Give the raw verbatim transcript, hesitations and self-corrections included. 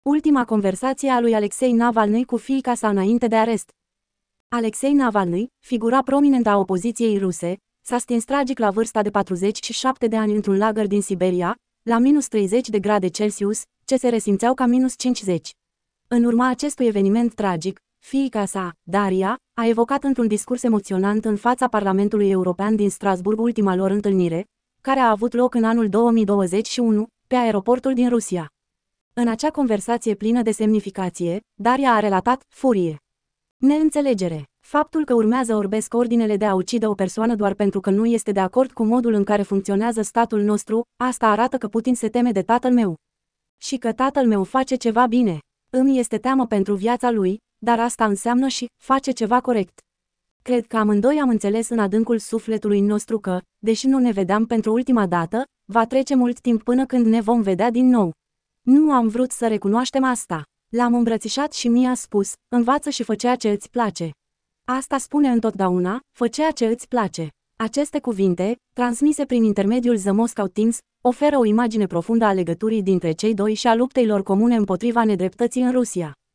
Ultima conversație a lui Alexei Navalny cu fiica sa înainte de arest. Alexei Navalny, figura prominentă a opoziției ruse, s-a stins tragic la vârsta de patruzeci și șapte de ani într-un lagăr din Siberia, la minus treizeci de grade Celsius, ce se resimțeau ca minus cincizeci. În urma acestui eveniment tragic, fiica sa, Daria, a evocat într-un discurs emoționant în fața Parlamentului European din Strasbourg ultima lor întâlnire, care a avut loc în anul două mii douăzeci și unu, pe aeroportul din Rusia. În acea conversație plină de semnificație, Daria a relatat furie, neînțelegere, faptul că urmează orbesc ordinele de a ucide o persoană doar pentru că nu este de acord cu modul în care funcționează statul nostru, asta arată că Putin se teme de tatăl meu. Și că tatăl meu face ceva bine. Îmi este teamă pentru viața lui, dar asta înseamnă și face ceva corect. Cred că amândoi am înțeles în adâncul sufletului nostru că, deși nu ne vedeam pentru ultima dată, va trece mult timp până când ne vom vedea din nou. Nu am vrut să recunoaștem asta. L-am îmbrățișat și mi-a spus, învață și fă ceea ce îți place. Asta spune întotdeauna, fă ceea ce îți place. Aceste cuvinte, transmise prin intermediul The Moscow Times, oferă o imagine profundă a legăturii dintre cei doi și a luptei lor comune împotriva nedreptății în Rusia.